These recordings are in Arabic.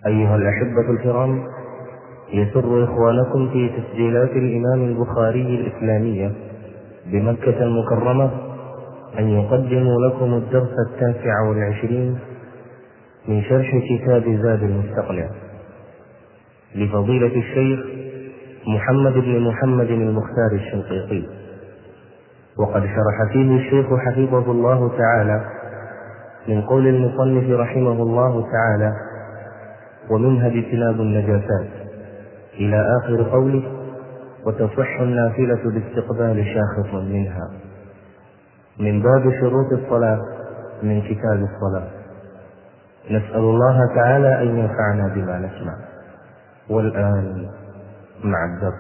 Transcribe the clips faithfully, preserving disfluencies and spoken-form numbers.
أيها الأحبة الكرام، يسر إخوانكم في تسجيلات الإمام البخاري الإسلامية بمكة المكرمة أن يقدموا لكم الدرس التاسع والعشرين من شرح كتاب زاد المستقنع لفضيلة الشيخ محمد بن محمد المختار الشنقيطي، وقد شرح فيه الشيخ حفظه الله تعالى من قول المصنف رحمه الله تعالى: ومنها اجتناب النجاسات، إلى آخر قوله: وتصح النافلة باستقبال شاخص منها، من باب شروط الصلاة من كتاب الصلاة. نسأل الله تعالى أن ينفعنا بما نسمع. والآن مع الدرس.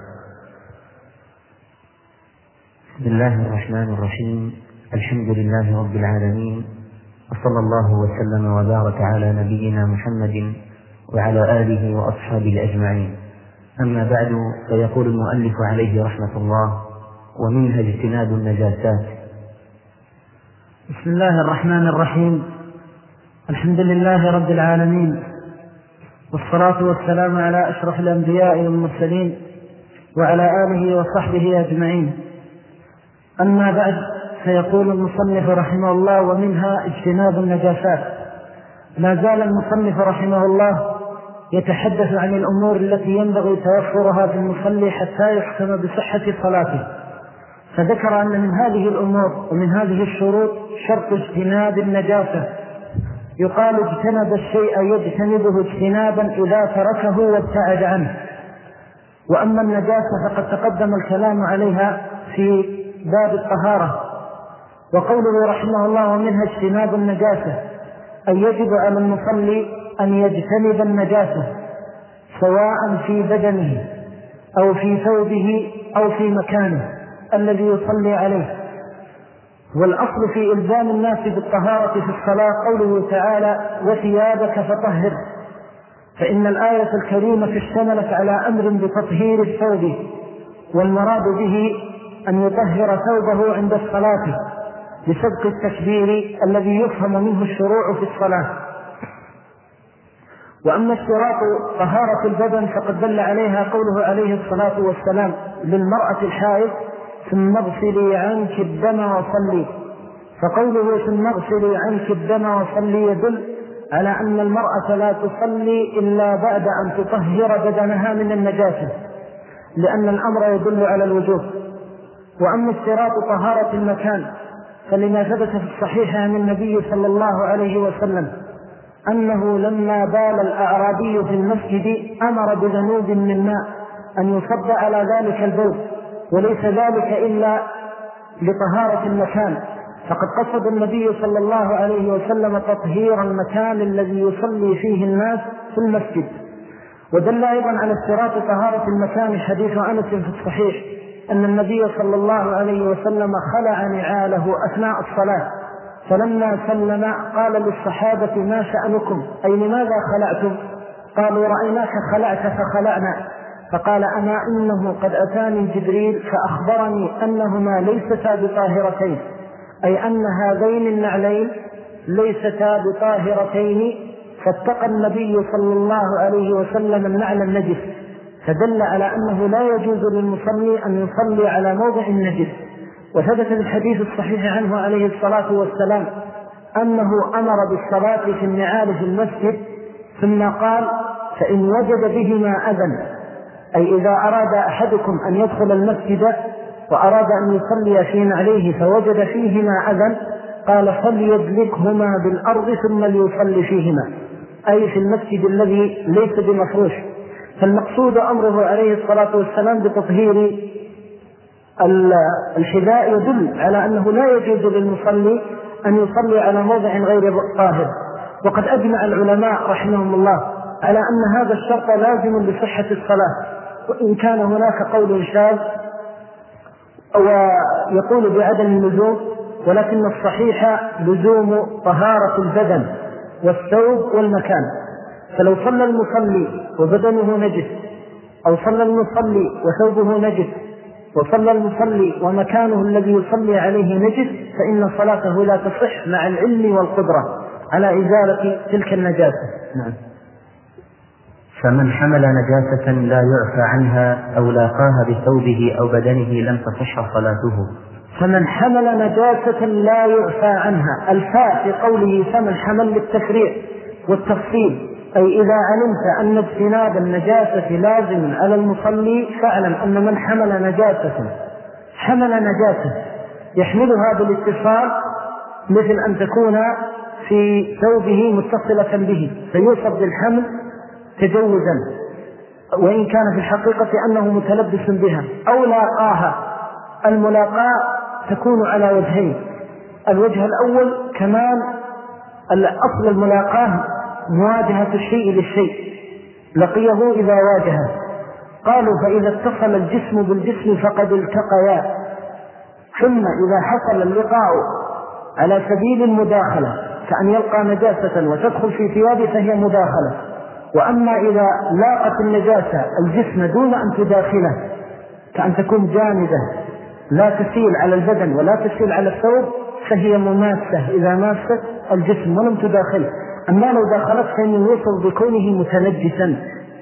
بسم الله الرحمن الرحيم. الحمد لله رب العالمين، وصلى الله وسلم وبارك على نبينا محمد وعلى آله وأصحابه أجمعين. أما بعد، فيقول المؤلف عليه رحمة الله: ومنها اجتناب النجاسات. بسم الله الرحمن الرحيم. الحمد لله رب العالمين، والصلاة والسلام على أشرف الأنبياء والمرسلين وعلى آله وصحبه أجمعين. أما بعد، فيقول المصنف رحمه الله: ومنها اجتناب النجاسات. ما زال المصنف رحمه الله يتحدث عن الأمور التي ينبغي توفرها في المصلي حتى يحكم بصحة صلاته، فذكر أن من هذه الأمور ومن هذه الشروط شرط اجتناب النجاسة. يقال اجتنب الشيء يجتنبه اجتنابا إذا تركه وابتعد عنه. وأما النجاسة فقد تقدم الكلام عليها في باب الطهارة. وقوله رحمه الله: ومنها اجتناب النجاسة، أي يجب على المصلي أن يجتنب النجاسة سواء في بدنه أو في ثوبه أو في مكانه الذي يصلي عليه. والأصل في إلزام الناس بالطهارة في الصلاة قوله تعالى: وثيابك فطهر، فإن الآية الكريمة اشتملت على أمر بتطهير الثوب، والمراد به أن يطهر ثوبه عند الصلاة بسبق التكبير الذي يفهم منه الشروع في الصلاة. وأما اشتراط طهارة البدن فقد دل عليها قوله عليه الصلاة والسلام للمرأة الحائض: ثم اغسلي عنك الدم وصلي. فقوله ثم اغسلي عنك الدم وصلي يدل على أن المرأة لا تصلي إلا بعد أن تطهر بدنها من النجاسة، لأن الأمر يدل على الوجوب. وأما اشتراط طهارة المكان فلما ثبت في الصحيح عن النبي صلى الله عليه وسلم أنه لما بال الأعرابي في المسجد أمر بذنوب من ماء أن يصب على ذلك البول، وليس ذلك إلا لطهارة المكان، فقد قصد النبي صلى الله عليه وسلم تطهير المكان الذي يصلي فيه الناس في المسجد. ودل أيضا على اشتراط طهارة المكان حديث أنس في الصحيح أن النبي صلى الله عليه وسلم خلع نعاله أثناء الصلاة، فلما سلم قال للصحابة: ما شأنكم؟ أي لماذا خلعتم؟ قالوا: رأيناك خلعت فخلعنا. فقال: أما إنه قد أتاني جبريل فأخبرني أنهما ليستا بطاهرتين، أي أن هذين النعلين ليستا بطاهرتين. فاتقى النبي صلى الله عليه وسلم النعل النجس، فدل على أنه لا يجوز للمصلي أن يصلي على موضع النجس. وثبت في الحديث الصحيح عنه عليه الصلاة والسلام أنه أمر بالصلاة في النعال في المسجد، ثم قال: فإن وجد بهما أذى، أي إذا أراد أحدكم أن يدخل المسجد وأراد أن يصلي في نعليه فوجد فيهما أذى، قال: فليدلكهما بالأرض ثم ليصلي فيهما، أي في المسجد الذي ليس بمفروش. فالمقصود أمره عليه الصلاة والسلام بتطهير الحذاء يدل على أنه لا يجوز للمصلي أن يصلي على موضع غير طاهر. وقد أجمع العلماء رحمهم الله على أن هذا الشرط لازم لصحة الصلاة، وإن كان هناك قول شاذ ويقول بعدم اللزوم، ولكن الصحيح لزوم طهارة البدن والثوب والمكان. فلو صلى المصلي وبدنه نجس، أو صلى المصلي وثوبه نجس، وصلى المصلي ومكانه الذي يصلي عليه نجس، فإن صلاته لا تصح مع العلم والقدرة على إزالة تلك النجاسة. نعم. فمن حمل نجاسة لا يعفى عنها أو لاقاها بثوبه أو بدنه لم تصح صلاته. فمن حمل نجاسة لا يعفى عنها، الفاء في قوله فمن حمل للتفريع والتفصيل، أي إذا علمت أن اجتناب النجاسة لازم على المصلي فاعلم أن من حمل نجاسة حمل نجاسة يحملها بالاتصال، مثل أن تكون في ثوبه متصلة به فيوصف بالحمل تجوزا، وإن كان في الحقيقة أنه متلبس بها، أو لاقاها. الملاقاة تكون على وجهين، الوجه الأول كمان الأصل الملاقاة مواجهة الشيء للشيء، لقيه إذا واجهه. قالوا فإذا اتصل الجسم بالجسم فقد التقيا. ثم إذا حصل اللقاء على سبيل المداخلة كأن يلقى نجاسة وتدخل في ثيابه فهي مداخلة. وأما إذا لاقت النجاسة الجسم دون أن تداخله كأن تكون جامدة لا تسيل على البدن ولا تسيل على الثوب فهي مماسة إذا ماست الجسم ولم تداخله. أما لو داخلت فإن يوصل بكونه متنجسا.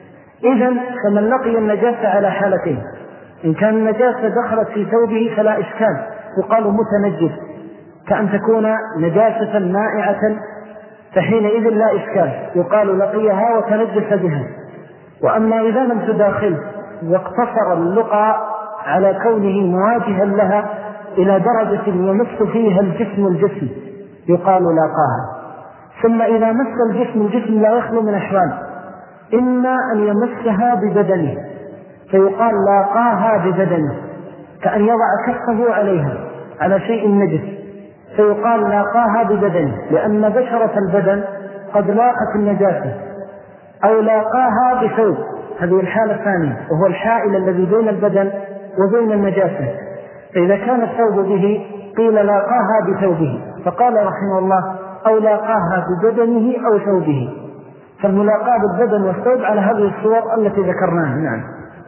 إذن فمن لقي النجاسة على حالتين، إن كان النجاسة دخلت في ثوبه فلا إشكال يقال متنجس، كأن تكون نجاسة مائعة فحينئذ لا إشكال يقال لقيها وتنجس بها. وأما إذا لم تداخل واقتصر اللقاء على كونه مواجها لها إلى درجة يمس فيها الجسم الجسم يقال لاقاها. ثم إذا مس الجسم الجسم لا يخلو من أحوال، إما أن يمسها ببدنه فيقال لاقاها ببدنه، كأن يضع كفه عليها على شيء نجس فيقال لاقاها ببدنه، لأن بشرة البدن قد لاقت النجاسة. أو لاقاها بثوب، هذه الحالة الثانية وهو الحائل الذي بين البدن وبين النجاسة. فإذا كان الثوب به قيل لاقاها بثوبه، فقال رحمه الله أو لاقاها ببدنه أو ثوبه. فالملاقاة بالبدن والثوب على هذه الصور التي ذكرناها. نعم.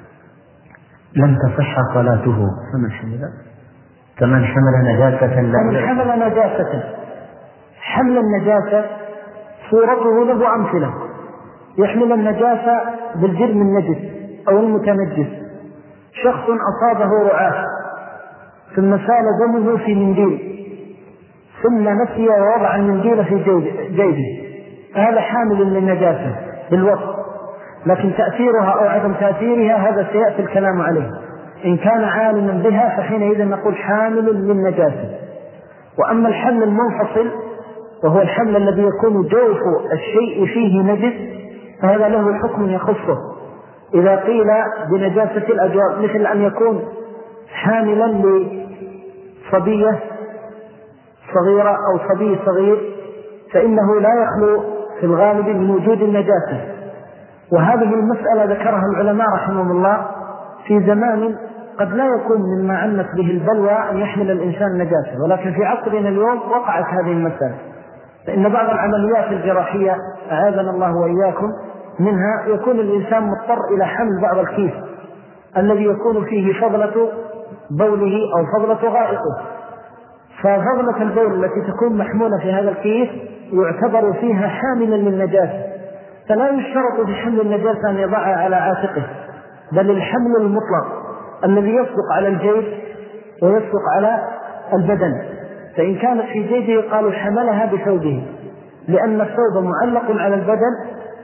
لم تصح صلاته. فمن حمل فمن حمل نجاسة لا فمن حمل نجاسة، حمل النجاسة صورته له أمثلة. يحمل النجاسة بالجرم النجس أو المتنجس. شخص أصابه رعاة ثم سال دمه في منديل ثم نسي ووضع المنديل في جيبه، هذا حامل للنجاسة بالوصف، لكن تأثيرها أو عدم تأثيرها هذا سيأتي الكلام عليه. إن كان عالما بها فحينئذ نقول حامل للنجاسة. وأما الحمل المنفصل وهو الحمل الذي يكون جوف الشيء فيه نجس فهذا له حكم يخصه. إذا قيل بنجاسة الأجواب مثل أن يكون حاملا لصبية صغيرة أو صبي صغير فإنه لا يخلو في الغالب من وجود النجاسة. وهذه المسألة ذكرها العلماء رحمهم الله في زمان قد لا يكون مما عنت به البلوى أن يحمل الإنسان نجاسة، ولكن في عصرنا اليوم وقعت هذه المسألة. فإن بعض العمليات الجراحية أعاذنا الله وإياكم منها يكون الإنسان مضطر إلى حمل بعض الكيس الذي يكون فيه فضلة بوله أو فضلة غائطه. ففضلة البول التي تكون محمولة في هذا الكيس يعتبر فيها حاملا للنجاسة، فلا يشترط في حمل النجاسة أن يضعها على عاتقه، بل الحمل المطلق الذي يصدق على الجيب ويصدق على البدن. فإن كانت في جيبه قالوا حملها بثوبه، لأن الثوب معلق على البدن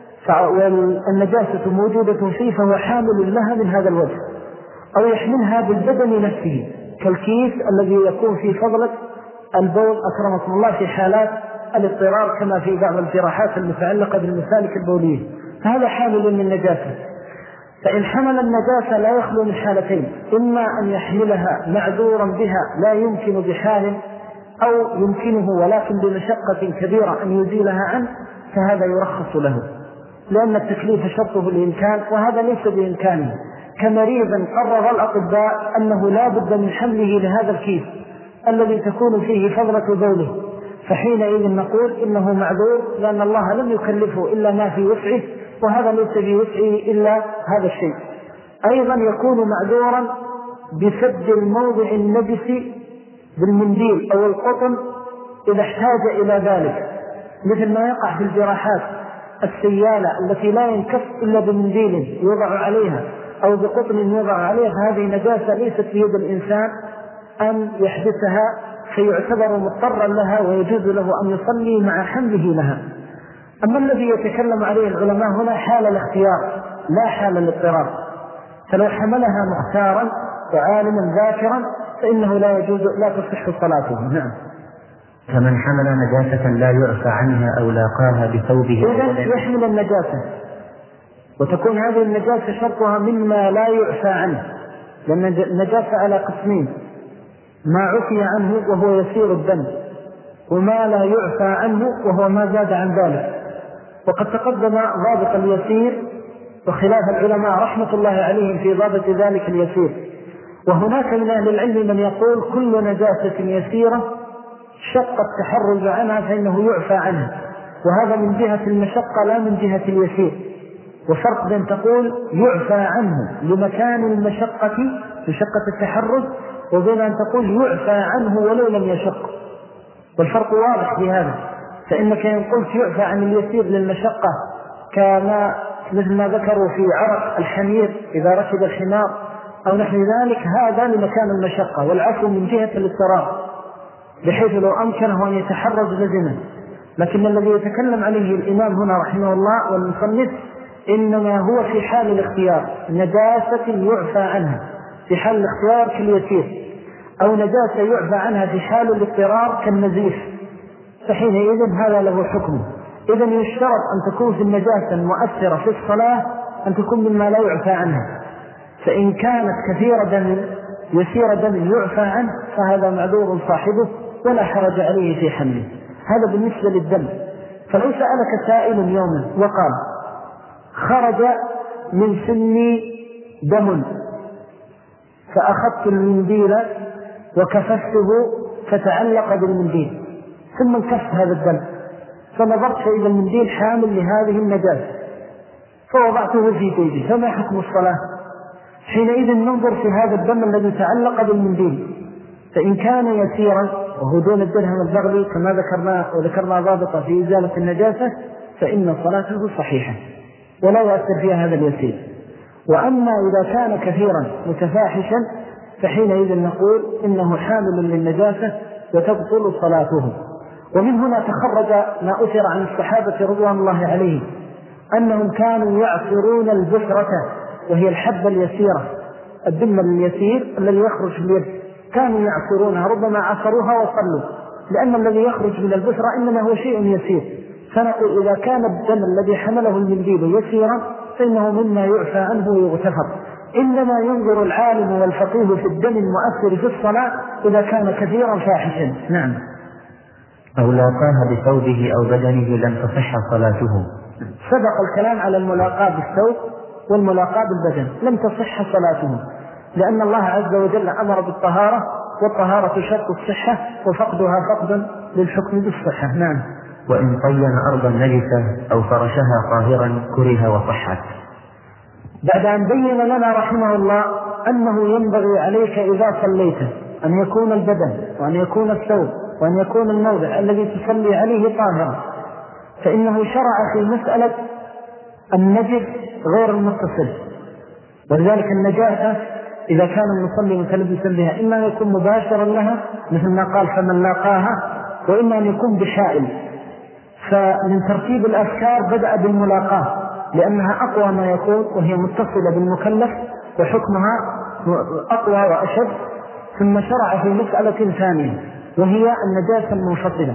والنجاسة موجودة فيه فهو حامل لها من هذا الوجه. أو يحملها بالبدن نفسه كالكيس الذي يكون فيه فضلة البول أكرمكم الله في حالات الاضطرار كما في بعض الجراحات المتعلقة بالمسالك البولية، فهذا حامل للنجاسة. فإن حمل النجاسة لا يخلو من حالتين، إما أن يحملها معذورا بها لا يمكن بحال، أو يمكنه ولكن بمشقة كبيرة أن يزيلها عنه، فهذا يرخص له لأن التكليف شرطه الإمكان وهذا ليس بإمكانه. كمريض قرر الأطباء أنه لا بد من حمله لهذا الكيس الذي تكون فيه فضلة بوله، فحينئذ نقول إنه معذور لأن الله لم يكلفه إلا ما في وسعه، وهذا ليس في وسعه إلا هذا الشيء. أيضا يكون معذورا بسد الموضع النجس بالمنديل أو القطن إذا احتاج إلى ذلك، مثل ما يقع في الجراحات السيالة التي لا ينكف إلا بمنديل يوضع عليها أو بقطن يوضع عليها، هذه نجاسة ليست في يد الإنسان أن يحدثها فيعتبر مضطرا لها ويجوز له أن يصلي مع حمله لها. أما الذي يتكلم عليه العلماء هنا حال الاختيار لا حال الاضطرار، فلو حملها مختارا وعالما ذاكرا فإنه لا يجوز لا تصح صلاته. نعم. فمن حمل نجاسة لا يعفى عنها أو لاقاها بثوبه إذن يحمل النجاسة، وتكون هذه النجاسة شرطها مما لا يعفى عنه، لأن النجاسة على قسمين: ما عفي عنه وهو يسير الدم، وما لا يعفى عنه وهو ما زاد عن ذلك. وقد تقدم ضابط اليسير وخلاف العلماء رحمة الله عليهم في ضابط ذلك اليسير. وهناك من أهل العلم من يقول كل نجاسة يسيرة شق التحرز عنها فإنه يعفى عنها، وهذا من جهة المشقة لا من جهة اليسير. وفرق بين تقول يعفى عنه لمكان المشقة مشقة التحرز، وبين أن تقول يعفى عنه ولو لم يشق، والفرق واضح في هذا. فإنك إن قلت يعفى عن اليسير للمشقة كما مثل ما ذكروا في عرق الحمير إذا ركب الحمار أو نحو ذلك، هذا لمكان المشقة، والعفو من جهة الاضطرار بحيث لو أمكنه أن يتحرز لزمه. لكن الذي يتكلم عليه الإمام هنا رحمه الله والمصنف إنما هو في حال الاختيار، نجاسة يعفى عنها في حال الاختيار كاليسير، أو نجاسة يعفى عنها في حال الاضطرار كالنزيف، فحينئذ هذا له حكمه. إذن يشترط أن تكون في النجاسة المؤثرة في الصلاة أن تكون مما لا يعفى عنها، فإن كانت كثيرة دم يسير دم يعفى عنه فهذا معذور صاحبه ولا حرج عليه في حمله. هذا بالنسبة للدم. فلو سألك سائل يوما وقال خرج من سني دم فأخذت المنديل وكففته فتعلق بالمنديل ثم انكف هذا الدم، فنظرت إلى المنديل حامل لهذه النجاسة فوضعته في جيبي، فما حكم الصلاة؟ حينئذ ننظر في هذا الدم الذي تعلق بالمنديل، فإن كان يسيرا وهو دون الدرهم البغلي كما ذكرنا وذكرنا ضابطة في إزالة النجاسة فإن صلاته صحيحة ولا يؤثر فيها هذا اليسير. وأما إذا كان كثيرا متفاحشا فحينئذ نقول إنه حامل للنجاسة وتبطل صلاته. ومن هنا تخرج ما أثر عن الصحابة رضوان الله عليهم أنهم كانوا يعصرون البشرة وهي الحبة اليسيرة، الدم اليسير الذي يخرج في اليد، كانوا يعصرونها، ربما عصروها وصلوا، لأن الذي يخرج من البشرة إنما هو شيء يسير. فنقول إذا كان الدم الذي حمله المنديل يسيرا فإنه مما يعفى عنه ويغتفر. إنما ينظر العالم والفقيه في الدم المؤثر في الصلاة إذا كان كثيرا فاحشا. نعم. أو لاقاها بثوبه أو بدنه لم تصح صلاته. سبق الكلام على الملاقاة بالثوب والملاقاة بالبدن، لم تصح صلاته، لأن الله عز وجل أمر بالطهارة، والطهارة شرط الصحة وفقدها فقد للحكم بالصحة. نعم. وإن طين أرضا نجسة أو فرشها طاهرا كره وصحت. بعد أن بين لنا رحمه الله أنه ينبغي عليك إذا صليت أن يكون البدن وأن يكون الثوب وأن يكون الموضع الذي تصلي عليه طاهرا، فإنه شرع في مسألة النجس غير المتصل. ولذلك النجاسة إذا كان المصلي متلبسا بها إما أن يكون مباشرا لها مثل ما قال فمن لاقاها، وإما أن يكون بحائل. فمن ترتيب الأفكار بدأ بالملاقاة لأنها أقوى ما يكون وهي متصلة بالمكلف وحكمها أقوى وأشد، ثم شرع في مسألة ثانية وهي النجاسة المنفصلة.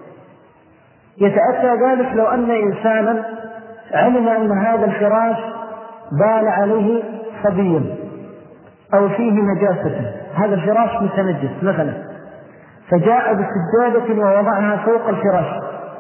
يتأتى ذلك لو أن إنسانا علم أن هذا الفراش بال عليه صبي أو فيه نجاسة، هذا الفراش متنجس مثلا، فجاء بسجادة ووضعها فوق الفراش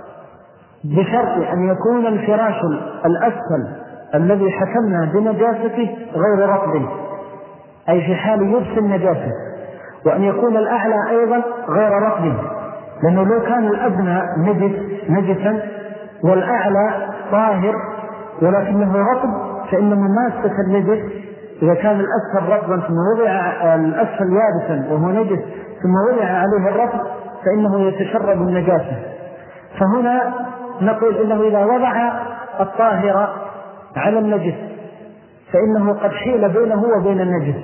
بشرط أن يكون الفراش الأسفل الذي حكمنا بنجاسته غير رطب أي في حال يبس النجاسة، وأن يكون الأعلى أيضا غير رطب، لأنه لو كان الأدنى نجس نجسا والأعلى طاهر ولكنه رطب فإن مماسة النجس إذا كان الأسفل رطبا ثم وضع الأسفل يابسا وهو نجس ثم وضع عليه الرطب فإنه يتشرب النجاسة. فهنا نقول إنه إذا وضع الطاهر على النجس فإنه قد حيل بينه وبين النجس.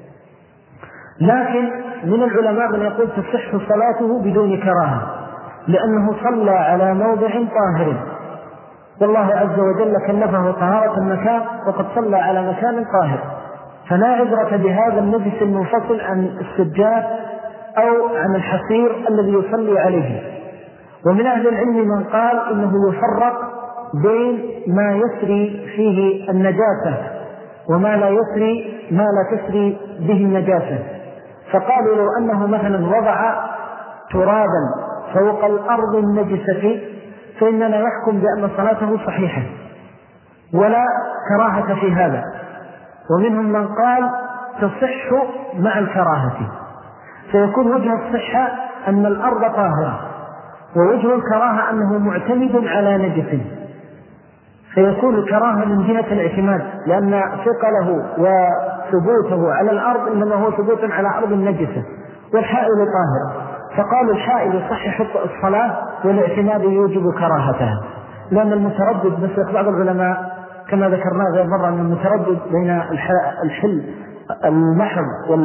لكن من العلماء من يقول تصح صلاته بدون كراهة لأنه صلى على موضع طاهر، والله عز وجل كلفه طهارة المكان وقد صلى على مكان طاهر، فلا عبرة بهذا النجس المنفصل عن السجاد أو عن الحصير الذي يصلي عليه. ومن أهل العلم من قال إنه يفرق بين ما يسري فيه النجاسة وما لا يسري ما لا تسري به النجاسة، فقالوا لو أنه مثلا وضع ترابا فوق الأرض النجسة فإننا يحكم بأن صلاته صحيحة ولا كراهة في هذا. ومنهم من قال تصح مع الكراهة، فيكون وجه الصحة أن الأرض طاهرة، ووجه الكراهة أنه معتمد على نجس، فيكون الكراهة من جهة الاعتماد لأن ثقله وثبوته على الأرض إنما هو ثبوت على أرض النجسة، والحائل طاهر، فقالوا الحائل يصحح الصلاة والاعتماد يوجب كراهتها. لأن المتردد مثل بعض العلماء كما ذكرنا غير مرة أن المتردد بين الحل المحض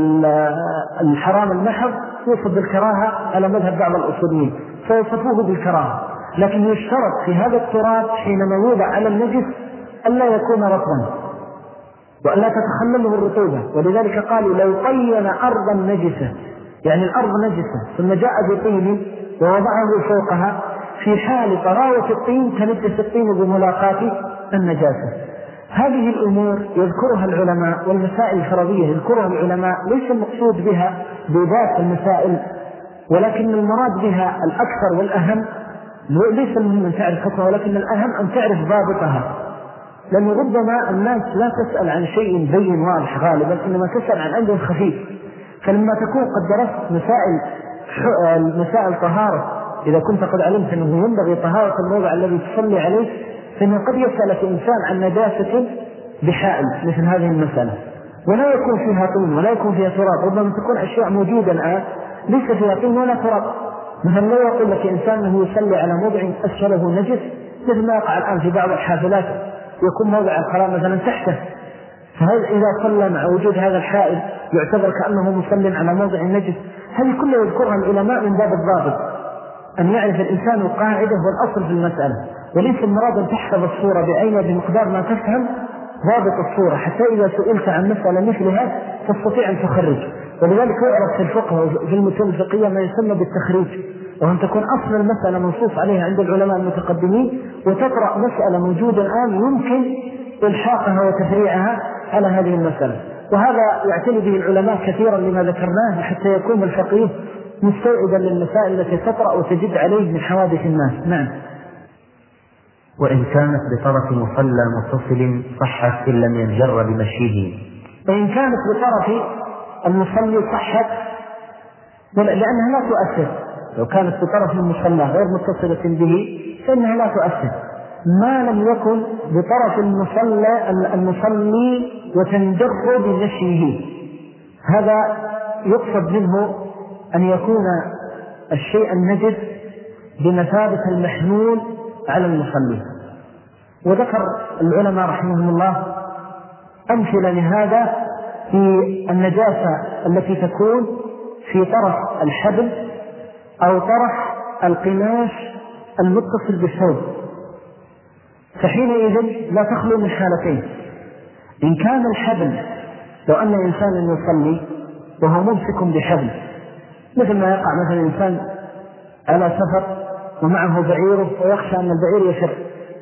والحرام المحض يوصف بالكراهة على مذهب بعض الأصوليين فيوصفوه بالكراهة، لكن يشترط في هذا التراب حينما يوضع على النجس ألا يكون رطبا وألا تتخلله الرطوبة، ولذلك قالوا لو طين أرضا نجسة يعني الأرض نجسة ثم جاء بطين ووضعه فوقها في حال طراوة الطين تنجس الطين بملاقاة النجاسة. هذه الأمور يذكرها العلماء، والمسائل الفرضية يذكرها العلماء ليس المقصود بها بذات المسائل، ولكن المراد بها الأكثر والأهم، ليس المهم أن تعرف حكمها ولكن الأهم أن تعرف ضابطها، لأن ربما الناس لا تسأل عن شيء بين واضح غالبا إنما تسأل عن أمر خفيف، فلما تكون قد درست مسائل مسائل طهارة إذا كنت قد علمت أنه ينبغي طهارة الموضع الذي تصلي عليه فإنه قد يسألك إنسان عن نجاسة بحائل مثل هذه المسألة ولا يكون فيها طين ولا يكون فيها تراب، ربما تكون أشياء موجودة الآن ليس فيها طين ولا تراب، مثلا لا يقول لك إنسان أنه يصلي على موضع أسفله نجس مثل ما يقع الآن في بعض الحافلات يكون موضع القراء مثلا تحته، فهذا إذا صلى مع وجود هذا الحائل يعتبر كأنه مصلٍ على موضع النجس. هذه كلها يذكرها العلماء من باب الضابط، أن يعرف الإنسان القاعدة والأصل في المسألة، وليس المراد أن تحفظ الصورة بعينها بمقدار ما تفهم ضابط الصورة حتى إذا سئلت عن مسألة مثلها تستطيع أن تخرج. ولذلك يعرف في الفقه وفي المتون الفقهية ما يسمى بالتخريج، وأن تكون أصل المسألة منصوص عليها عند العلماء المتقدمين وتقرأ مسألة موجودة الآن يمكن إلحاقها وتفريعها على هذه المسألة، وهذا يعتني به العلماء كثيرا لما ذكرناه حتى يكون الفقيه مستوعبا للمسائل التي تطرأ وتجد عليه من حوادث الناس. نعم. وإن كانت بطرف مصلى متصل صحت إن لم ينجر بمشيه. وإن كانت بطرف المصلي صحت لأنها لا تؤثر، لو كانت بطرف المصلى غير متصلة به فإنها لا تؤثر ما لم يكن بطرف المصلى المصلي وتنجر بمشيه. هذا يقصد منه أن يكون الشيء النجس بمثابة المحمول على المصلي. وذكر العلماء رحمهم الله أمثلة لهذا في النجاسة التي تكون في طرف الحبل أو طرف القماش المتصل بالثوب، فحينئذ لا تخلو من حالتين. إن كان الحبل لو أن إنسانا يصلي وهو ممسك بحبل مثل ما يقع مثلا إنسان على سفر ومعه بعيره ويخشى أن البعير يشر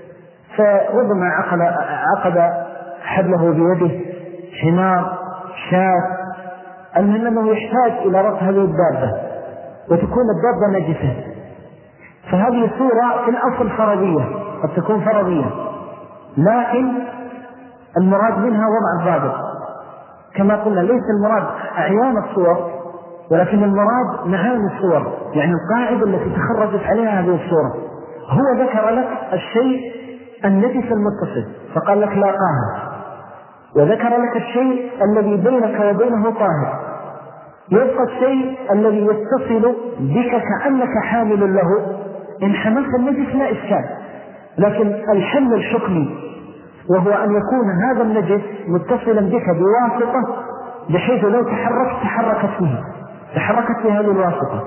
فربما عقد, عقد حبله بيده حمار شاة، المهم أنه يحتاج إلى ربط هذه الدابة وتكون الدابة نجسة، فهذه صورة في الأصل فرضية قد تكون فرضية، لكن المراد منها وضع الضابط كما قلنا ليس المراد أعيان الصور ولكن المراد معاني الصور، يعني القاعدة التي تخرجت عليها هذه الصورة. هو ذكر لك الشيء النجس المتصل فقال لك لا طاهر، وذكر لك الشيء الذي بينك وبينه طاهر، يبقى الشيء الذي يتصل بك كأنك حامل له، إن حملت النجس لا إشكال، لكن الحمل الحكمي وهو أن يكون هذا النجس متصلا بك بواسطة بحيث لو تحركت تحركت فيه تحركت في هذه الواسطة،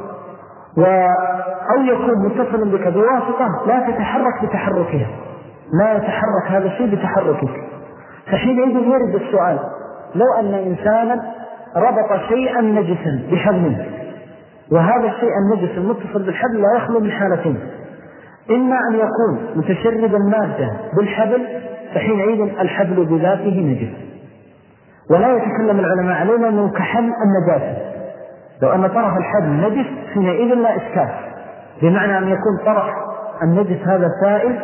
أو يكون متصلا بك بواسطة لا تتحرك بتحركها، لا يتحرك هذا الشيء بتحركك. فحينئذ يرد السؤال: لو أن إنسانا ربط شيئا نجسا بحبل، وهذا الشيء النجس المتصل بالحبل لا يخلو من حالتين: إما أن يكون متشرب المادة بالحبل فحينئذ الحبل بذاته نجس، ولا يتكلم العلماء علينا أنه كحمل النجاسة. لو أن طرف الحبل نجس حينئذ لا إشكال، بمعنى أن يكون طرف النجس هذا سائل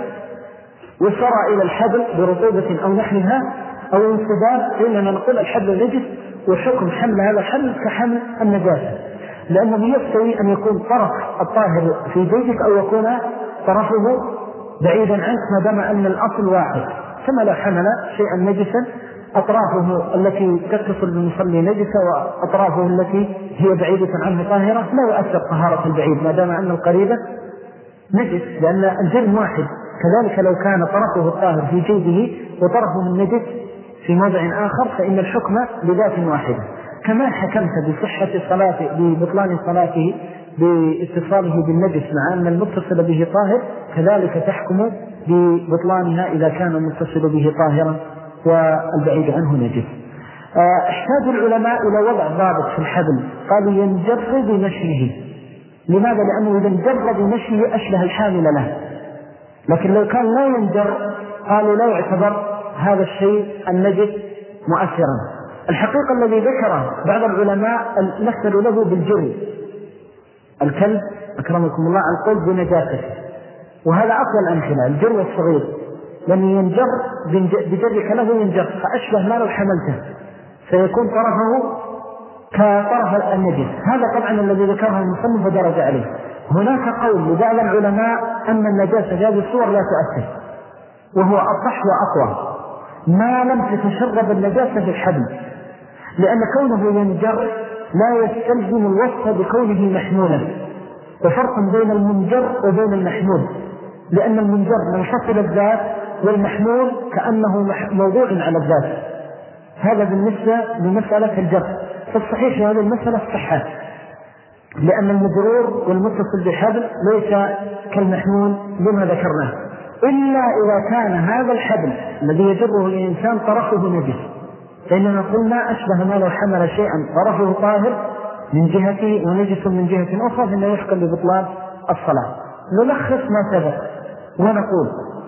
وصار إلى الحبل برطوبة أو نحوها أو انصداد، فإننا نقول الحبل نجس وحكم حمل هذا الحبل كحمل النجاسة، لأنه يستوي أن يكون طرف الطاهر في بيتك أو يكون طرفه بعيدا عنك ما دام أن الأصل واحد. كما لو حمل شيئا نجسا أطرافه التي تتصل بالمصلي نجسة وأطرافه التي هي بعيدة عنه طاهرة، لا يؤثر طهارة البعيد ما دام أن القريبة نجس، لأن الجرم واحد. كذلك لو كان طرفه الطاهر في جيبه وطرفه النجس في موضع آخر فإن الحكم بذات واحدة. كما حكمت بصحة صلاته ببطلان صلاته باتصاله بالنجس مع أن المتصل به طاهر، كذلك تحكم ببطلانها إذا كان المتصل به طاهرا والبعيد عنه نجس. احتاج العلماء إلى وضع ضابط في الحبل، قالوا ينجر بنشره. لماذا؟ لأنه إذا انجر بنشره أشبه الحامل له، لكن لو كان لا ينجر قالوا لا يعتبر هذا الشيء النجس مؤثرا. الحقيقة الذي ذكره بعض العلماء مثلوا له بالجري، الكلب أكرمكم الله القلب بنجاسته، وهذا أقوى الأمثلة الجري الصغير، لأن ينجر بجرك له ينجر فأشبه ما لو حملته فيكون طرفه كطرف النجس. هذا طبعا الذي ذكره المصنف ودرج عليه. هناك قول لبعض العلماء أن النجاسة في هذه الصور لا تؤثر، وهو أصح وأقوى ما لم تتشرب النجاسة في الحبل، لأن كونه ينجر لا يستلزم الوصف بكونه محمولا. وفرق بين المنجر وبين المحمول، لأن المنجر منفصل الذات والمحمول كأنه موضوع على الذات. هذا بالنسبة لمسألة الجر. فالصحيح في هذه المسألة الصحة، لأن المجرور والمتصل بالحبل ليس كالمحمول لما ذكرناه، إلا إذا كان هذا الحبل الذي يجره الإنسان طرفه نجس، فإننا قلنا أشبه ما لو حمل شيئا طرفه طاهر من جهة ونجس من جهة أخرى فإنه يحكم ببطلان الصلاة. نلخص ما سبق ونقول: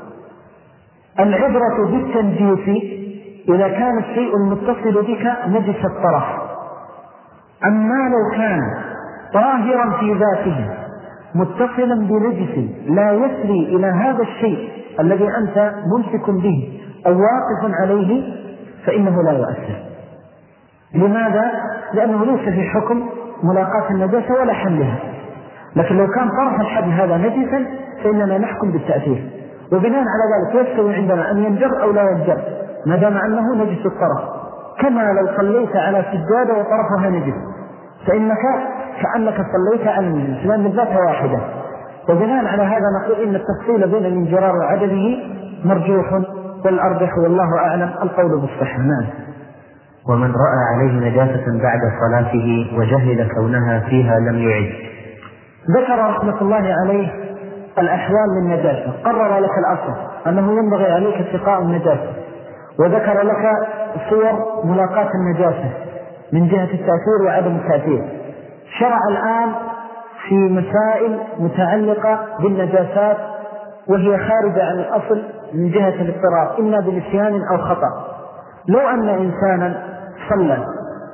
العبرة بالتنجيس إذا كان الشيء المتصل بك نجس الطرف، أما لو كان طاهرا في ذاته متصلا بنجس لا يسري إلى هذا الشيء الذي أنت ممسك به أو واقف عليه فإنه لا يؤثر. لماذا؟ لأنه ليس في حكم ملاقاة النجاسة ولا حملها. لكن لو كان طرف الحبل هذا نجسا فإننا نحكم بالتأثير، وبناء على ذلك يستوي عندنا أن ينجر أو لا ينجر ما دام أنه نجس الطرف. كما لو صليت على سجادة وطرفها نجس فإنك كأنك صليت على النجس لأن الذات واحدة. وبناء على هذا نقول إن التفصيل بين الانجرار وعدده مرجوح، والأرجح والله أعلم القول بالصحة. نعم. ومن رأى عليه نجاسة بعد صلاته وجهل كونها فيها لم يعد. ذكر رحمة الله عليه الأحوال للنجاسة، قرر لك الأصل أنه ينبغي عليك اتقاء النجاسة، وذكر لك صور ملاقاة النجاسة من جهة التأثير وعدم التأثير. شرع الآن في مسائل متعلقة بالنجاسات وهي خارجة عن الأصل من جهة الاضطرار إما بنسيان أو خطأ. لو أن إنسانا صلى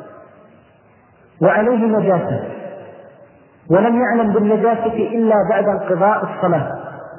وعليه نجاسة ولم يعلم بالنجاسة إلا بعد انقضاء الصلاة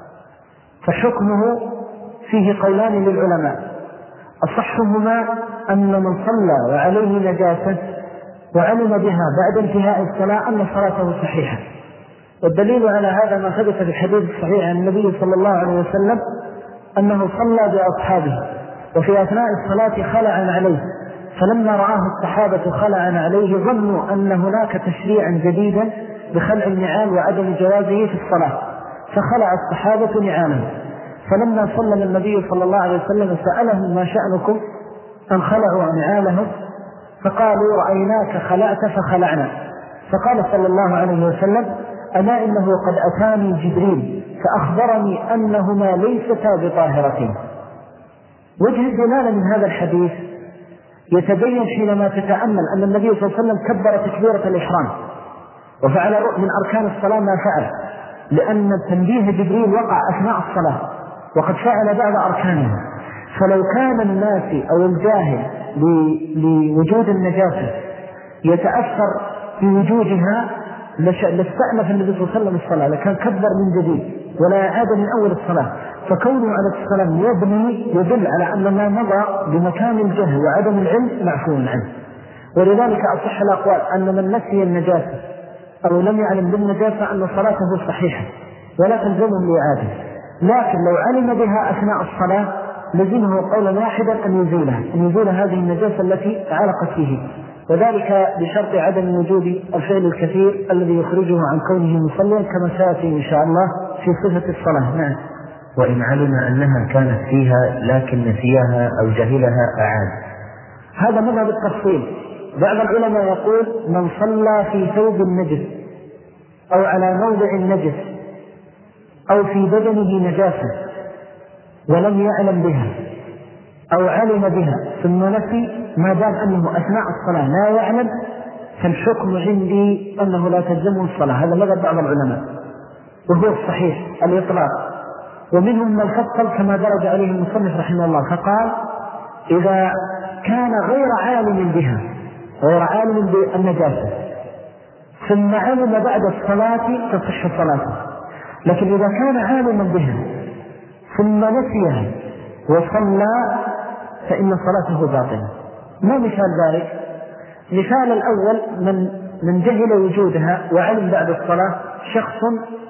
فحكمه فيه قولان للعلماء، أصحهما أن من صلى وعليه نجاسة وعلم بها بعد انتهاء الصلاة أن صلاته صحيحة. والدليل على هذا ما ثبت في الحديث الصحيح عن النبي صلى الله عليه وسلم أنه صلى بأصحابه وفي أثناء الصلاة خلعا عليه، فلما رآه الصحابة خلعا عليه ظنوا أن هناك تشريعا جديدا بخلع النعال وعدم جوازه في الصلاة، فخلع الصحابة نعالهم، فلما سلم النبي صلى الله عليه وسلم سألهم ما شأنكم أن خلعوا نعالهم؟ فقالوا رأيناك خلعت فخلعنا. فقال صلى الله عليه وسلم أما إنه قد أتاني جبريل فأخبرني أنهما ليستا بطاهرتين. وجه الدلالة من هذا الحديث يتبين حينما تتأمل أن النبي صلى الله عليه وسلم كبر تكبيرة الإحرام وفعل من أركان الصلاة ما فعل، لأن تنبيه جبريل وقع أثناء الصلاة وقد فعل بعض أركانها. فلو كان الناس أو الجاهل لوجود النجاسة يتأثر بوجودها لاستأنف النبي صلى الله عليه وسلم الصلاة، لكان كبر من جديد ولا يعاد من أول الصلاة. فكونه عليه السلام يبني يدل على أن ما مضى بمكان الجهل وعدم العلم معفو عنه. ولذلك أصح الأقوال أن من نسي النجاسة أو لم يعلم بالنجاسة أن صلاته صحيحة ولا تلزمه لإعادة، لكن لو علم بها أثناء الصلاة لزمه قولا واحدا أن يزيلها أن يزيل هذه النجاسة التي علقت فيه، وذلك بشرط عدم وجود الفعل الكثير الذي يخرجه عن كونه مصليا كما سيأتي إن شاء الله في صفة الصلاة. نعم. وإن علم أنها كانت فيها لكن نسيها أو جهلها أعاد. هذا مذهب التفصيل. بعض العلماء يقول من صلى في ثوب النجس أو على موضع النجس أو في بدنه نجاسة ولم يعلم بها أو علم بها ثم نسي، ما دام أنه أثناء الصلاة لا يعلم فالحكم عندي أنه لا تلزمه الصلاة. هذا مذهب بعض العلماء وهو الصحيح الإطلاق. ومنهم من فصل كما درج عليه المصنف رحمه الله فقال إذا كان غير عالم بها غير عالم بالنجاسة ثم علم بعد الصلاة تصح صلاته، لكن إذا كان عالما بها ثم نسيها وصلى فإن صلاته باطلة. ما مثال ذلك؟ مثال الأول من من جهل وجودها وعلم بعد الصلاة شخص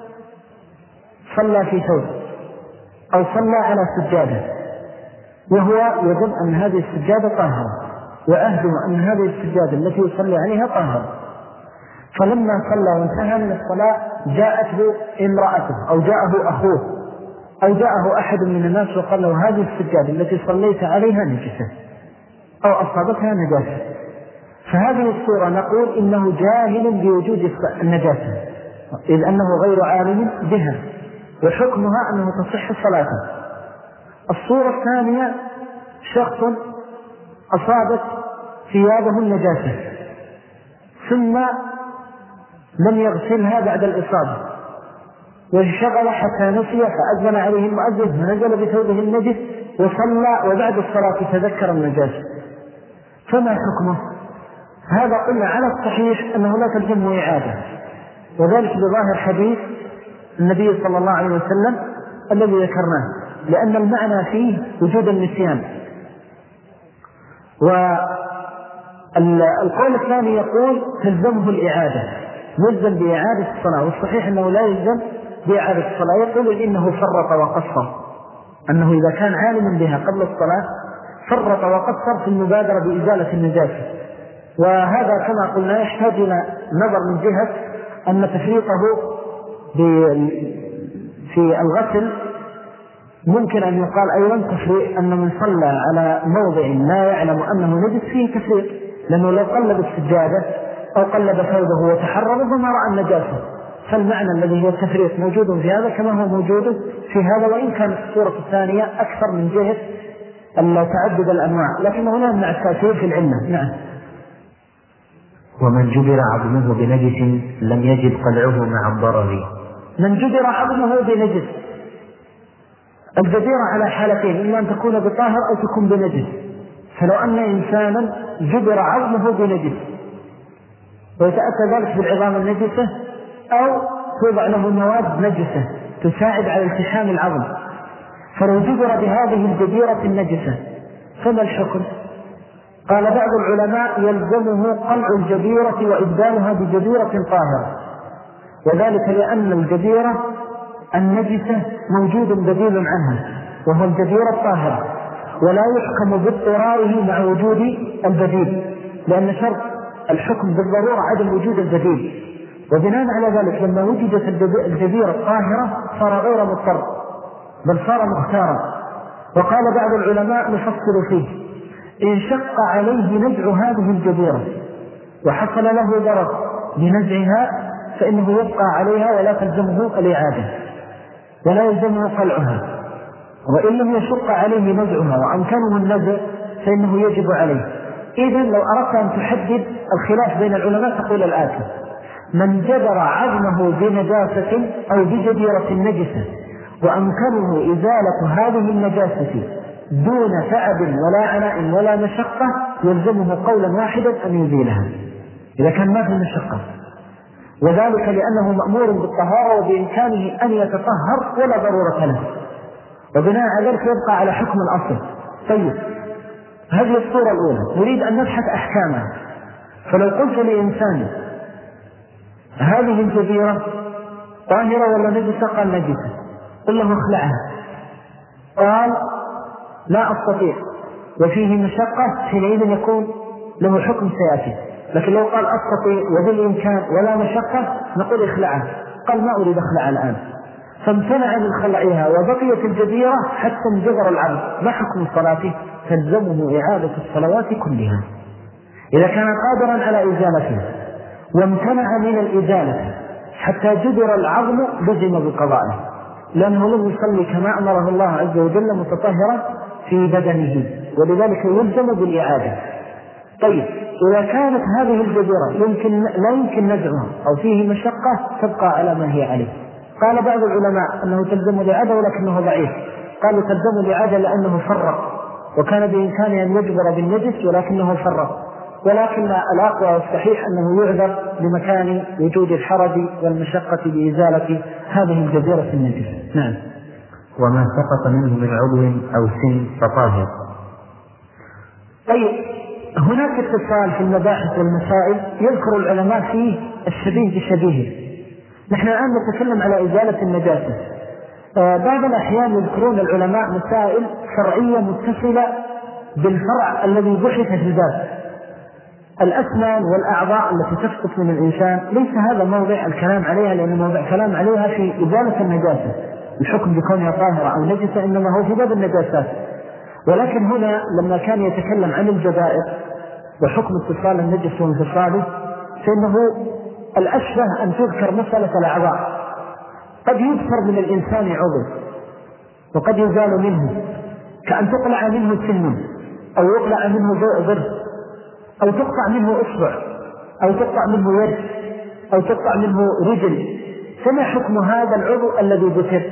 صلى في ثوب أو صلى على سجادة وهو يظن أن هذه السجادة طاهرة وأهدم أن هذه السجادة التي يصلي عليها طاهرة، فلما صلى وانتهى من الصلاة جاءته امرأته أو جاءه أخوه أو جاءه أحد من الناس وقال له هذه السجادة التي صليت عليها نجسة أو أصابتها نجاسة، فهذه الصورة نقول إنه جاهل بوجود النجاسة إذ أنه غير عالم بها وحكمها أنه تصح صلاته. الصورة الثانية شخص أصابت ثيابه النجاسة ثم لم يغسلها بعد الإصابة وانشغل حتى نسي فأذن عليه المؤذن فنزل بثوبه النجس وصلى وبعد الصلاة تذكر النجاسة، فما حكمه؟ هذا قلنا على الصحيح أنه لا تلزمه إعادة، وذلك بظاهر حديث النبي صلى الله عليه وسلم الذي ذكرناه، لأن المعنى فيه وجود النسيان. والقول الثاني يقول تلزمه الإعادة، يلزم بإعادة الصلاة، والصحيح أنه لا يلزم بإعادة الصلاة. يقول إنه فرط وقصر، أنه إذا كان عالما بها قبل الصلاة فرط وقصر في المبادرة بإزالة النجاسة، وهذا كما قلنا يحتاج إلى نظر من جهة أن تفريطه في الغسل ممكن أن يقال أيضا تفريط، أن من صلى على موضع لا يعلم أنه نجس فيه تفريط، لأنه لو قلب السجادة أو قلب ثوبه وتحرر ربما رأى النجاسة، فالمعنى الذي هو التفريط موجود في هذا كما هو موجود في هذا، وإن كانت الصورة الثانية أكثر من جهة تعدد الأنواع، لكنه لا يمنع التأثير في العلة. نعم. ومن جبر عظمه بنجس لم يجب قلعه مع الضرر. من جبر عظمه بنجس، الجزيرة على حالتين، إما أن تكون بطاهر أو تكون بنجس. فلو أن إنسانا جبر عظمه بنجس ويتأتى ذلك بالعظام النجسة أو توضع له مواد نجسة تساعد على التحام العظم، فلو جبر بهذه الجزيرة النجسة فما الحكم؟ قال بعض العلماء يلزمه قلع الجزيرة وإبدالها بجزيرة طاهرة، وذلك لأن الجزيرة النجسة موجود بديل عنها وهو الجزيرة الطاهرة، ولا يحكم باضطراره مع وجود البديل، لأن شرط الحكم بالضرورة عدم وجود البديل، وبناء على ذلك لما وجدت الجزيرة الطاهرة صار غير مضطر بل صار مختارا. وقال بعض العلماء نفصل فيه: إن شق عليه نزع هذه الجبيرة وحصل له ضرر بنزعها فإنه يبقى عليها ولا تلزمه الإعادة ولا يلزمه قلعها، وإن لم يشق عليه نزعها وأمكنه النزع فإنه يجب عليه. إذن لو أردت أن تحدد الخلاف بين العلماء تقول الآتي: من جبر عظمه بنجاسة أو بجبيرة نجسة وأمكنه إزالة هذه النجاسة دون تعب ولا عناء ولا مشقة يلزمه قولا واحدا أن يزيلها إذا كان ما في مشقة، وذلك لأنه مأمور بالطهارة وبإمكانه أن يتطهر ولا ضرورة له، وبناء على ذلك يبقى على حكم الأصل. طيب، هذه الصورة الأولى. نريد أن نبحث أحكامها. فلو قلت لإنسان هذه الجزيرة طاهرة ولا نجسة؟ قال نجسة، قل له اخلعها. قال لا أستطيع وفيه مشقة، حينئذ يكون له حكم سياسي. لكن لو قال أستطيع وبالإمكان ولا مشقة نقول اخلعها. قال ما أريد اخلعها الآن، فامتنع من خلعها وبقيت الجزيرة حتى انجبر العبد، ما حكم صلاته؟ تلزمه إعادة الصلوات كلها إذا كان قادرا على إزالتها، وامتنع من الإزالة حتى جبر العظم لزم بقضائه، لأنه لم يصلي كما أمره الله عز وجل متطهرا في بدنه، ولذلك يلزم بالإعادة. طيب، إذا كانت هذه الجزيرة يمكن لا يمكن نزعها أو فيه مشقة تبقى على ما هي عليه. قال بعض العلماء أنه تلزم الإعادة ولكنه ضعيف، قالوا تلزم الإعادة لأنه فرق، وكان بإمكانه أن يجبر بالنجس ولكنه فرق، ولكن الأقوى والصحيح أنه يعذر لمكان وجود الحرج والمشقة بإزالة هذه الجزيرة النجسة. نعم. وما سقط منه من عضو أو سن فطاهر. طيب، هناك اتصال في المباحث والمسائل يذكر العلماء فيه الشبيه بشبيهه. نحن الآن نتكلم على إزالة النجاسة. آه بعض الأحيان يذكرون العلماء مسائل شرعية متصلة بالفرع الذي بحث في الباب. الأسنان والأعضاء التي تسقط من الإنسان ليس هذا موضع الكلام عليها، لأن موضع كلام عليها في إزالة النجاسة، الحكم بكونها طاهرة أو نجسة إنما هو في باب النجاسات. ولكن هنا لما كان يتكلم عن الجبائر وحكم اتصال النجس وانفصاله، فإنه الأشبه أن تذكر مسألة الأعضاء. قد يذكر من الإنسان عضو وقد يزال منه، كأن تقلع منه سن أو يقلع منه ضرس أو تقطع منه أصبع أو تقطع منه يد أو تقطع منه رجل. فما حكم هذا العضو الذي ذكر؟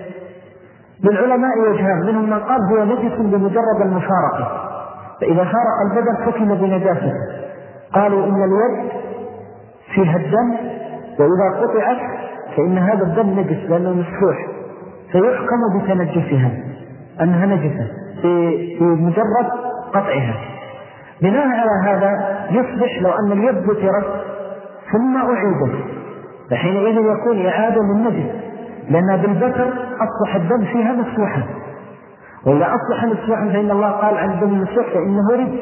للعلماء وجهان، منهم من قال هو نجس بمجرد المفارقة، فإذا فارق البدن حكم بنجاسته. قالوا إن اليد فيها الدم، وإذا قطعت فإن هذا الدم نجس لأنه مسفوح، فيحكم بتنجسها أنها نجسة في مجرد قطعها. بناء على هذا يصبح لو أن اليد بترت ثم أعيدت فحينئذ يكون إعادة للنجس، لأن بالبتر أصبح الدم فيها مسفوحا، وإذا أصبح مسفوحا فإن الله قال عن الدم المسفوح فإنه رجس،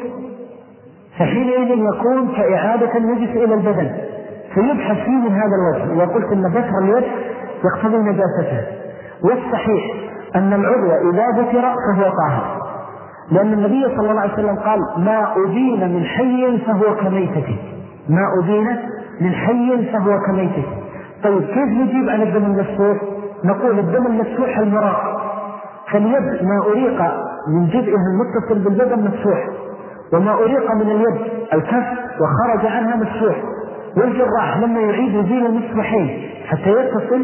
فحينئذ يكون كإعادة النجس إلى البدن. فيبحث فيه من هذا الوجه. إذا قلت أن بتر اليد يقتضي نجاستها، والصحيح أن العضو إذا بتر فهو طاهر، لأن النبي صلى الله عليه وسلم قال ما أدين من حي فهو كميتته، ما أدين من حي فهو كميتته. طيب، كيف نجيب عن الدم المسفوح؟ نقول الدم المسفوح المراق، فاليد ما أريق من جزئها المتصل بالبدن مسفوح، وما أريق من اليد الكف وخرج عنها مسفوح، والجراح لما يعيد يزيل المسفوحين حتى يتصل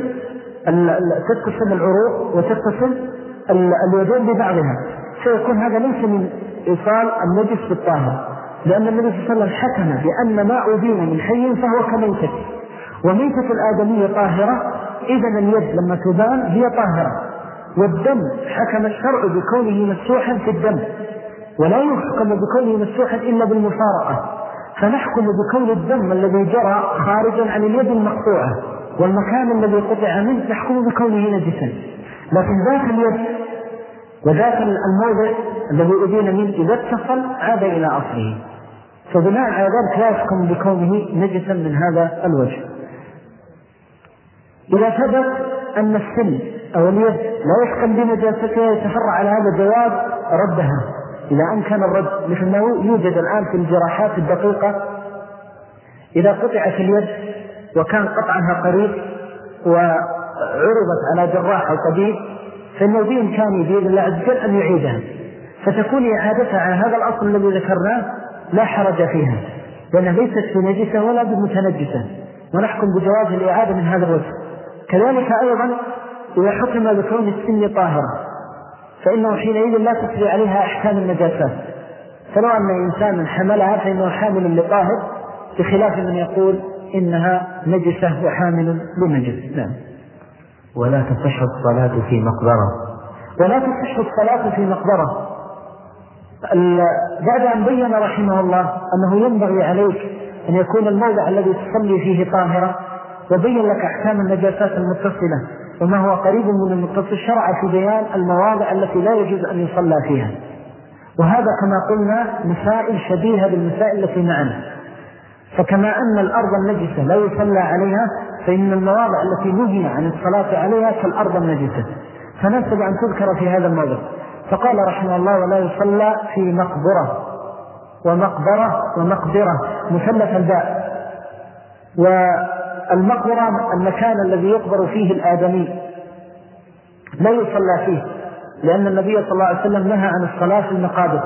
تتصل العروق وتتصل اليدين ببعضها، فيكون هذا ليس من إيصال النجس بالطاهر، لأن النبي صلى الله عليه وسلم حكم بأن ما أدين من حي فهو كميتة، وميتة الآدمية طاهرة، إذن اليد لما تبان هي طاهرة. والدم حكم الشرع بكونه مسفوحا في الدم، ولا يحكم بكونه مسفوحا إلا بالمفارقة، فنحكم بكون الدم الذي جرى خارجا عن اليد المقطوعة والمكان الذي قطع منه نحكم بكونه نجسا، لكن ذاك اليد وذاك الموضع الذي أدين منه إذا اتصل عاد إلى أصله، فبناء على ذلك لا يحكم بكونه نجسا من هذا الوجه. إذا ثبت أن السن أو اليد لا يحكم بنجاستها يتفرع على هذا الجواب ردها إذا أمكن الرد، مثل يوجد الآن في الجراحات الدقيقة إذا قطعت اليد وكان قطعها قريب وعرضت على جراح أو طبيب فإنه بإمكانه بإذن الله عز وجل أن يعيدها، فتكون إعادتها على هذا الأصل الذي ذكرناه لا حرج فيها، لأنها ليست بنجسة ولا بمتنجسة، ونحكم بجواز الإعادة من هذا الوجه. كذلك أيضا إذا حكم بكون السن طاهرة فإنه حينئذ لا تسري عليها أحكام النجاسات، فلو أن إنسانا حملها فإنه حامل لطاهر، بخلاف من يقول إنها نجسة وحامل لنجس. نعم. ولا تصح الصلاة في مقبرة. ولا تصح الصلاة في مقبرة. بعد أن بين رحمه الله أنه ينبغي عليك أن يكون الموضع الذي تصلي فيه طاهرا، وبين لك أحكام النجاسات المتصلة وما هو قريب من المتصل، شرع في بيان المواضع التي لا يجوز أن يصلى فيها، وهذا كما قلنا مسائل شبيهة بالمسائل التي معنا. فكما أن الأرض النجسة لا يصلى عليها، فإن المواضع التي نهي عن الصلاة عليها كالأرض النجسة، فنسب أن تذكر في هذا الموضع. فقال رحمه الله ولا يصلى في مقبرة، ومقبرة ومقبرة مثلث الباء. والمقبرة المكان الذي يقبر فيه الآدمي لا يصلى فيه، لأن النبي صلى الله عليه وسلم نهى عن الصلاة في المقابر.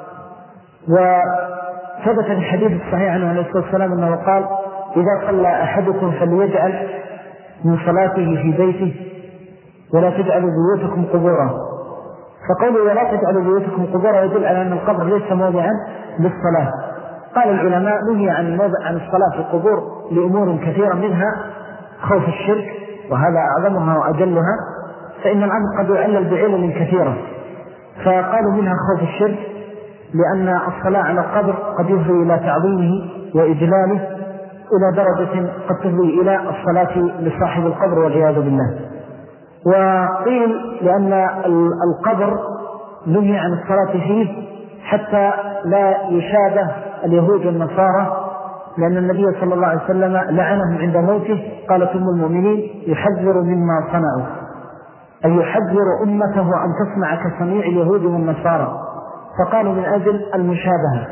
وثبت في الحديث الصحيح عنه عليه الصلاة والسلام أنه قال إذا صلى أحدكم فليجعل من صلاته في بيته ولا تجعلوا بيوتكم قبورا. فقولوا ولا تجعلوا بيوتكم قبورا يدل على أن القبر ليس موضعا للصلاة. قال العلماء نهي عن الموضع عن الصلاة في القبور لأمور كثيرة، منها خوف الشرك وهذا أعظمها وأجلها، فإن الأمر قد يعلل بعلل كثيرة، فقالوا منها خوف الشرك لأن الصلاة على القبر قد يفضي إلى تعظيمه وإجلاله إلى درجة قد تفضي إلى الصلاة لصاحب القبر والعياذ بالله. وقيل لأن القبر نهي عن الصلاة فيه حتى لا يشابه اليهود والنصارى، لأن النبي صلى الله عليه وسلم لعنهم عند موته، قالت أم المؤمنين يحذر مما صنعوا، أي يحذر أمته أن تصنع كصنيع اليهود والنصارى، فقالوا من أجل المشابهة.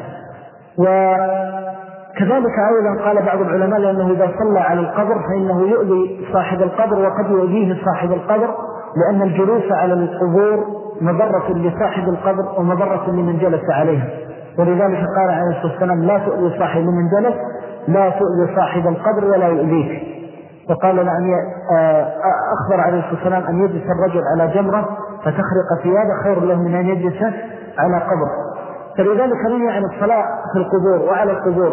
وكذلك أيضا قال بعض العلماء لأنه إذا صلى على القبر فإنه يؤذي صاحب القبر وقد يؤذيه صاحب القبر، لأن الجلوس على القبور مضرة لصاحب القبر ومضرة لمن جلس عليها، ولذلك قال عليه الصلاة والسلام لا تؤذي صاحب من جلس، لا تؤذي صاحب القبر ولا يؤذيك. وقال لأن أخبر عليه الصلاة والسلام أن يجلس الرجل على جمرة فتخرق ثيابه خير له من أن يجلس على قبر. فلذلك نهي عن الصلاة في القبور وعلى القبور.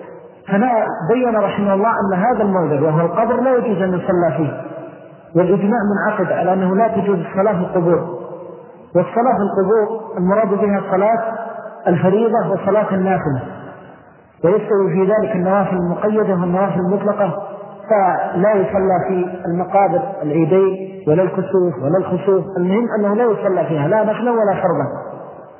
فبين رحمه الله أن هذا الموضع وهو القبر لا يجوز أن يصلى فيه، والإجماع منعقد على أنه لا تجوز الصلاة في القبور. والصلاة في القبور المراد بها صلاة الفريضة وصلاة النافلة، ويستوي في ذلك النوافل المقيدة والنوافل المطلقة، فلا يصلى في المقابر العيدين ولا الكسوف ولا الخسوف، المهم أنه لا يصلى فيها لا نفلا ولا فرضا.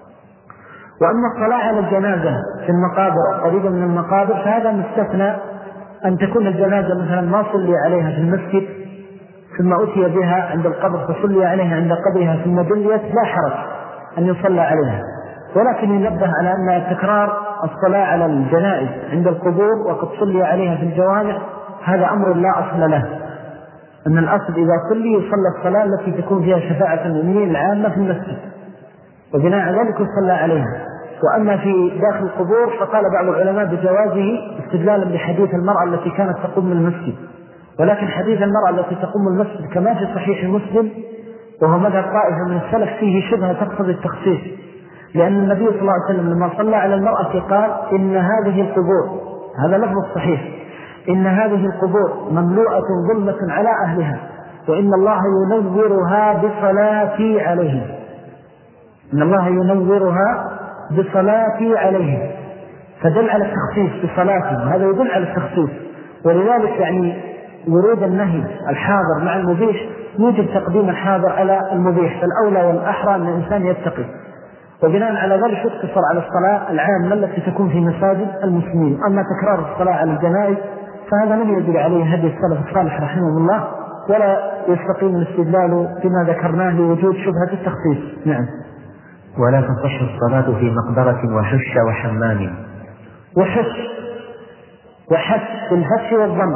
وأما الصلاة على الجنازة في المقابر قريبا من المقابر فهذا مستثنى، أن تكون الجنازة مثلا ما صلي عليها في المسجد ثم أتي بها عند القبر فصلي عليها عند قبرها ثم دليت، لا حرج أن يصلى عليها، ولكن ينبه على أن تكرار الصلاة على الجنائز عند القبور وقد صلي عليها في الجوامع هذا أمر لا أصل له، أن الأصل إذا صلي يصلى الصلاة التي تكون فيها شفاعة المؤمنين العامة في المسجد، وبناء على ذلك يصلى عليها. وأما في داخل القبور فقال بعض العلماء بجوازه استدلالا بحديث المرأة التي كانت تقوم المسجد، ولكن حديث المرأة التي تقوم المسجد كما في صحيح مسلم وهو مذهب طائفة من السلف فيه شبهة تقتضي التخصيص، لأن النبي صلى الله عليه وسلم لما صلى على المرأة قال إن هذه القبور، هذا لفظ الصحيح، إن هذه القبور مملوءة ظلمة على أهلها وإن الله ينورها بصلاتي عليهم، إن الله ينورها بصلاتي عليهم، فدل على التخصيص بصلاتهم، هذا يدل على التخصيص. ولذلك يعني ورود النهي الحاضر مع المبيح يوجب تقديم الحاضر على المبيح، فالأولى والأحرى أن الإنسان يتقي، وبناء على ذلك يقتصر على الصلاة العامة التي تكون في مساجد المسلمين. أما تكرار الصلاة على الجنائز فهذا لم يدل عليه هدي السلف الصالح رحمه الله، ولا يستقيم الاستدلال بما ذكرناه لوجود شبهة التخصيص. نعم. ولا تصح الصلاة في مقبرة وحش وحمام. وحش وحش بالهش والضم،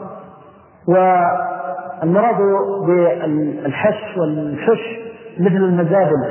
والمراد بالحش والحش مثل المزابل،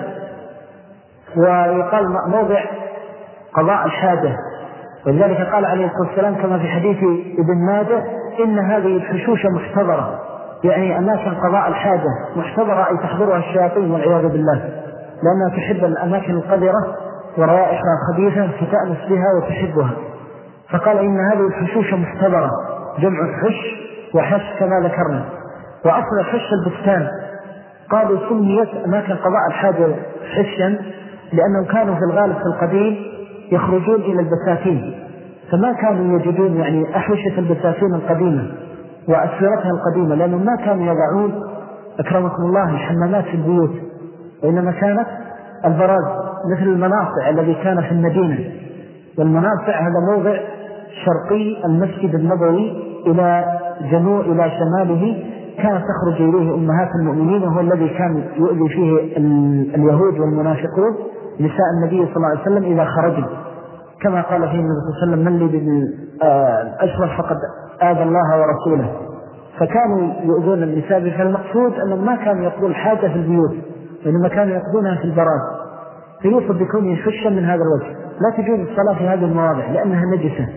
ويقال موضع قضاء الحاجة، ولذلك قال عليه الصلاة والسلام كما في حديث ابن ماجه إن هذه الحشوش محتضرة، يعني أماكن قضاء الحاجة محتضرة أي تحضرها الشياطين والعياذ بالله، لأنها تحب الأماكن القذرة ورائحها خبيثة فتأنس بها وتحبها، فقال إن هذه الحشوش محتضرة، جمع حش وحش كما ذكرنا. وأصل حش البستان، قالوا سميت أماكن قضاء الحاجة حشا لأنهم كانوا في الغالب في القديم يخرجون إلى البساتين، فما كانوا يجدون يعني أحوشة البساتين القديمة وأسفرتها القديمة، لأنهم ما كانوا يضعون أكرمكم الله الحمامات في البيوت، وإنما كانت البراز مثل المناصع الذي كان في المدينة. والمناصع هذا موضع شرقي المسجد النبوي إلى جنوب إلى شماله كانت تخرج إليه أمهات المؤمنين، وهو الذي كان يؤذي فيه اليهود والمنافقون نساء النبي صلى الله عليه وسلم إذا خرجوا، كما قال فيه النبي صلى الله عليه وسلم من لي بالأشرف فقد آذى الله ورسوله. فكانوا يؤذون النساء، فالمقصود أنهم ما كانوا يقضون حاجة في البيوت، وإنما كانوا يقضونها في البراز، فيوصف بكونه حشا من هذا الوجه. لا تجوز الصلاة في هذه المواضع لأنها نجسة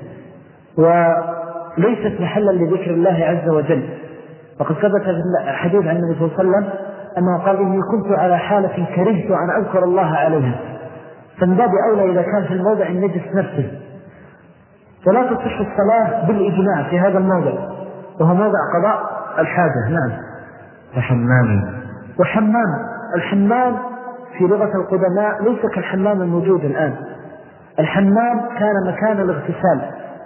وليست محلا لذكر الله عز وجل. وقد ثبت في الحديث عن النبي صلى الله عليه وسلم أنه قال إني كنت على حالة كرهت أن أذكر الله عليها، فمن باب أولى إذا كان في الموضع النجس نفسه. فلا تصح الصلاة بالإجماع في هذا الموضع، وهو موضع قضاء الحاجة. نعم. وحمام. وحمام، الحمام في لغة القدماء ليس كالحمام الموجود الآن. الحمام كان مكان الاغتسال،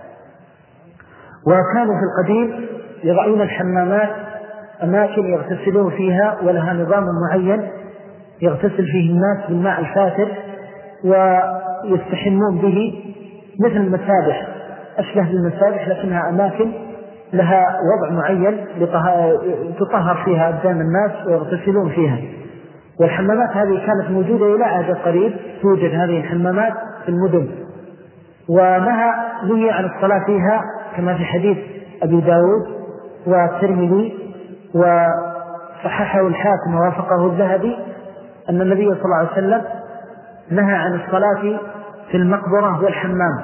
وكانوا في القديم يضعون الحمامات أماكن يغتسلون فيها ولها نظام معين يغتسل فيه الناس بالماء الفاتر ويستحمون به مثل المسابح، أشبه بالمسابح لكنها أماكن لها وضع معين تطهر فيها أبدان الناس ويغتسلون فيها. والحمامات هذه كانت موجودة إلى عهد قريب، توجد هذه الحمامات في المدن، ونهى نهي عن الصلاة فيها كما في حديث أبي داود والترمذي وصححه الحاكم ووافقه الذهبي أن النبي صلى الله عليه وسلم نهى عن الصلاة في المقبرة والحمام،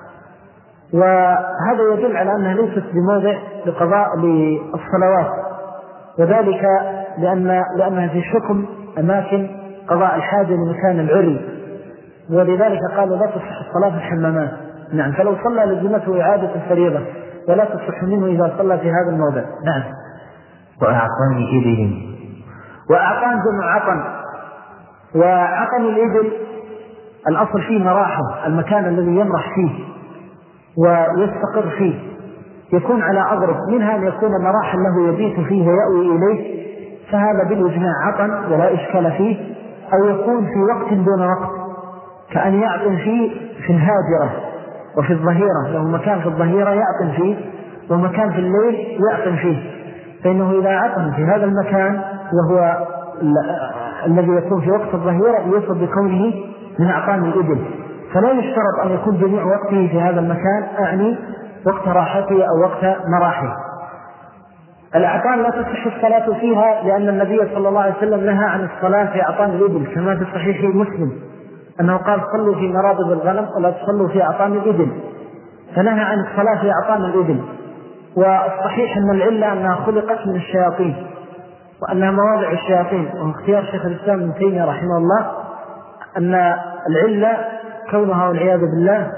وهذا يدل على أنها ليست بموضع لقضاء للصلوات، وذلك لأن لأنها في حكم أماكن قضاء الحاجة لمكان العري، ولذلك قالوا لا تصح الصلاة في الحمامات. نعم. فلو صلى لزمته إعادة الفريضة ولا تصح منه إذا صلى في هذا الموضع. نعم. وأعطان إبل. وأعطان جمع عطن، وعطن الإبل الأصل فيه مراحه، المكان الذي يمرح فيه ويستقر فيه يكون على أغرب، منها أن يكون مراحا له يبيت فيه ويأوي إليه، فهذا بالإجماع عطن ولا إشكال فيه. أو يكون في وقت دون وقت، كأن يعطن فيه في الهاجرة وفي الظهيرة، له مكان في الظهيرة يعطن فيه ومكان في الليل يعطن فيه، فإنه إذا عطن في هذا المكان وهو الذي يكون في وقت الظهيرة يوصف بكونه من أعطان الإبل، فلا يشترط أن يكون جميع وقته في هذا المكان، أعني وقت راحته أو وقت مراحه. الأعطان لا تصح الصلاة فيها لأن النبي صلى الله عليه وسلم نهى عن الصلاة في أعطان الإبل، كما في صحيح مسلم أنه قال صلوا في مرابض الغنم ولا تصلوا في أعطان الإبل، فنهى عن الصلاة في أعطان الإبل. والصحيح أن العلة أنها خلقت من الشياطين وأنها مواضع الشياطين، واختيار شيخ الإسلام ابن تيمية رحمه الله أن العلة كونها والعياذ بالله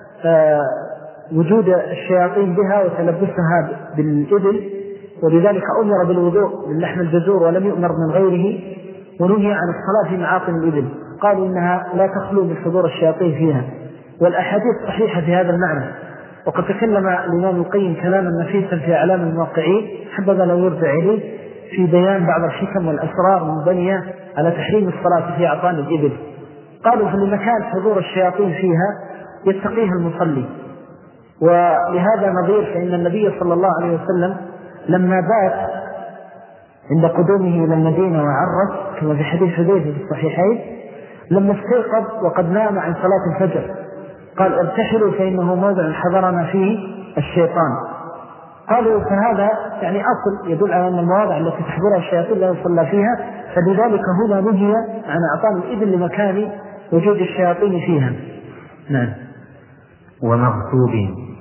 وجود الشياطين بها وتلبسها بالإبل، ولذلك أمر بالوضوء من لحم الجزور ولم يؤمر من غيره، ونهي عن الصلاة في معاطن الإبل، قالوا إنها لا تخلو من حضور الشياطين فيها. والأحاديث صحيحة في هذا المعنى، وقد تكلم الإمام القيم كلاما نفيسا في أعلام الموقعين حبذا لو يرجع إليه في بيان بعض الحكم والأسرار المبنية على تحريم الصلاة في أعطان الإبل. قالوا في المكان حضور الشياطين فيها يتقيها المصلي، ولهذا نظير فإن النبي صلى الله عليه وسلم لما بات عند قدومه إلى المدينة وعرس كما في حديث حذيفة في الصحيحين لما استيقظ وقد نام عن صلاة الفجر قال ارتحلوا فإنه موضع حضرنا فيه الشيطان. قالوا فهذا يعني أصل يدل على أن المواضع التي تحضرها الشياطين لا يصلى فيها، فلذلك هنا نهي عن إعطاء الإذن لمكان وجود الشياطين فيها. نعم. ومغصوب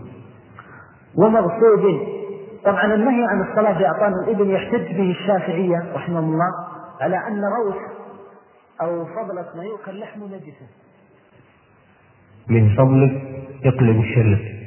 ومغصوب طبعا النهي عن الصلاة بإعطاء الإذن يحتج به الشافعية رحمه الله على أن روث أو فضلة ما يؤكل لحم نجسة. من فضلك اقلب الشريط.